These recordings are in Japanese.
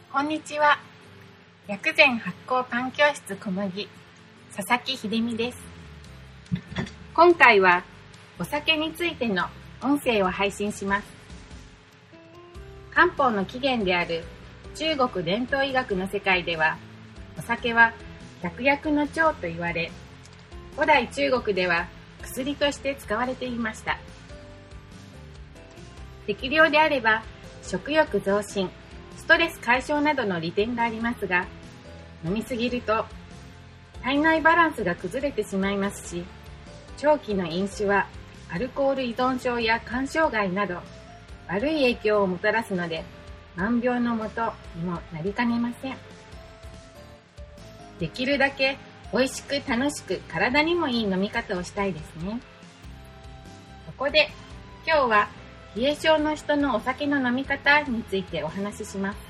こんにちは。薬膳発酵パン教室小麦、佐々木秀美です。今回はお酒についての音声を配信します。漢方の起源である中国伝統医学の世界では、お酒は百薬の長と言われ、古代中国では薬として使われていました。適量であれば食欲増進、ストレス解消などの利点がありますが、飲みすぎると体内バランスが崩れてしまいますし、長期の飲酒はアルコール依存症や肝障害など悪い影響をもたらすので、万病のもとにもなりかねません。できるだけ美味しく楽しく体にもいい飲み方をしたいですね。そこで今日は冷え性の人のお酒の飲み方についてお話しします。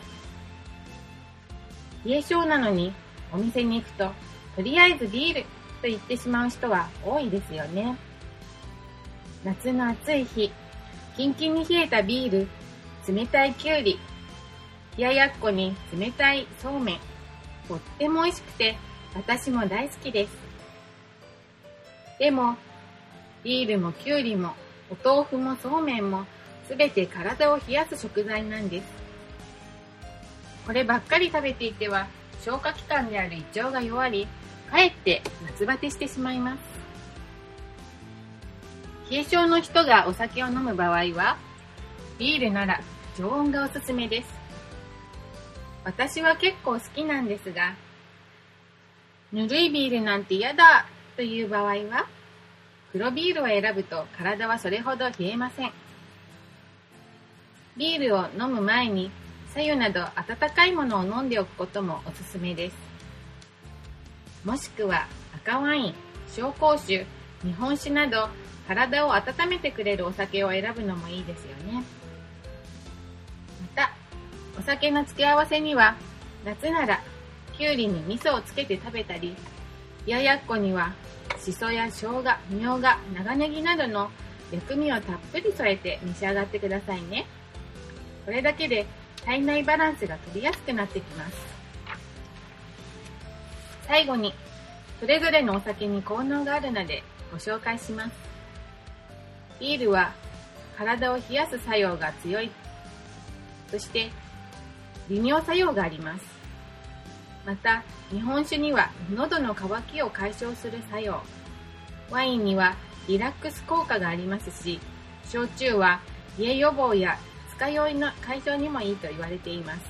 冷え性なのにお店に行くと、とりあえずビールと言ってしまう人は多いですよね。夏の暑い日、キンキンに冷えたビール、冷たいきゅうり、冷ややっこに冷たいそうめん、とっても美味しくて私も大好きです。でもビールもきゅうりもお豆腐もそうめんもすべて体を冷やす食材なんです。こればっかり食べていては消化器官である胃腸が弱り、かえって夏バテしてしまいます。冷え性の人がお酒を飲む場合は、ビールなら常温がおすすめです。私は結構好きなんですが、ぬるいビールなんて嫌だという場合は、黒ビールを選ぶと体はそれほど冷えません。ビールを飲む前に白湯など温かいものを飲んでおくこともおすすめです。もしくは赤ワイン、紹興酒、日本酒など体を温めてくれるお酒を選ぶのもいいですよね。また、お酒の付け合わせには、夏ならきゅうりに味噌をつけて食べたり、冷ややっこにはしそや生姜、みょうが、長ネギなどの薬味をたっぷり添えて召し上がってくださいね。これだけで体内バランスが取りやすくなってきます。最後に、それぞれのお酒に効能があるのでご紹介します。ビールは体を冷やす作用が強い。そして利尿作用があります。また、日本酒には喉の渇きを解消する作用。ワインにはリラックス効果がありますし、焼酎は冷え予防や二日酔いの解消にもいいと言われています。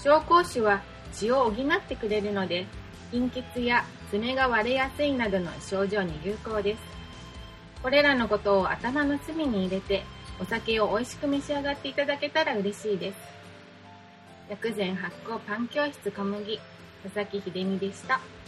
紹興酒は血を補ってくれるので、貧血や爪が割れやすいなどの症状に有効です。これらのことを頭の隅に入れて、お酒を美味しく召し上がっていただけたら嬉しいです。薬膳発酵パン教室小麦、佐々木秀美でした。